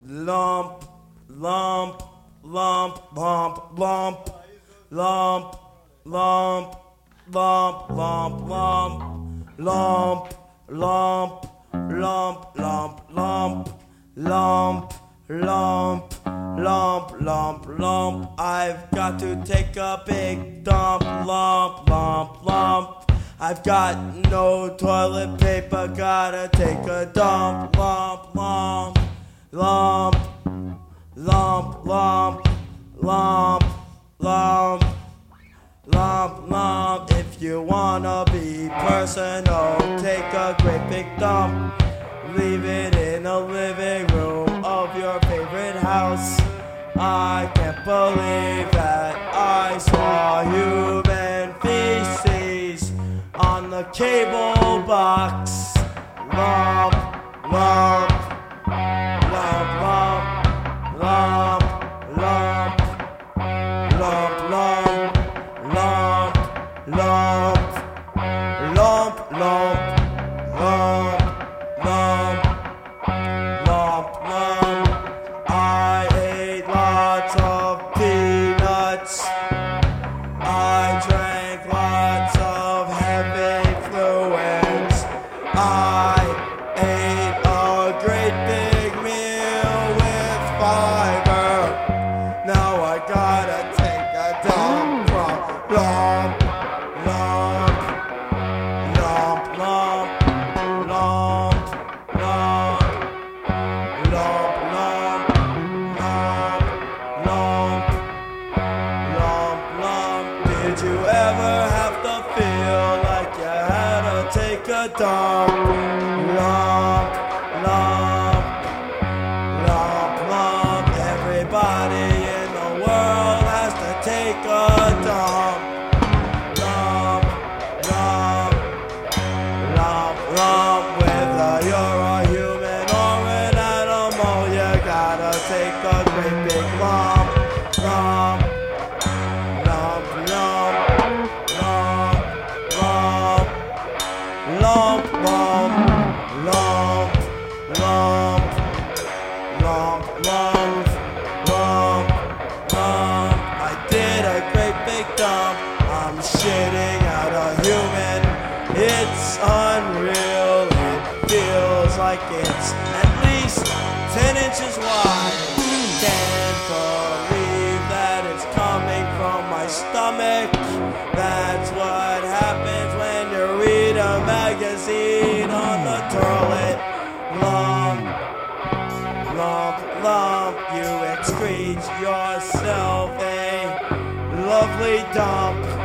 Lump, lump, lump, lump, lump, lump, lump, lump, lump, lump, lump, lump, lump, lump, lump, lump, lump, lump, lump, lump. I've got to take a big dump, lump, lump, lump. I've got no toilet paper, gotta take a dump, lump, lump, lump, lump, lump, lump, lump, lump, lump. If you wanna be personal, take a great big dump, leave it in the living room of your favorite house. I can't believe that I saw human feces on the cable box. Lump, lump, lump, lump, lump, lump, lump, lump, lump, lump, lump, lump, lump, lump, lump, lump. I ate lots of peanuts. I drank lots of heavy fluids. I ate a great big meal with fiber. Now I gotta take a dump from lump, lump, lump, lump, lump, lump, lump, lump, lump, lump, lump. Did you ever have to feel like you had to take a dump? Lump, lump, lump, lump. Everybody in the world has to take a dump. Lump, lump, lump, lump. Whether you're a human or an animal, you gotta take a great big lump, lump, lump, lump, lump, lump, lump, lump, lump, lump, lump, lump, lump, lump. I did a great big dump. I'm shitting out a human. It's unreal. It feels like it's at least 10 inches wide. Can't believe that it's coming from my stomach. That's what happens when you read a magazine on the toilet. Lump, lump, lump. You excrete yourself a lovely dump.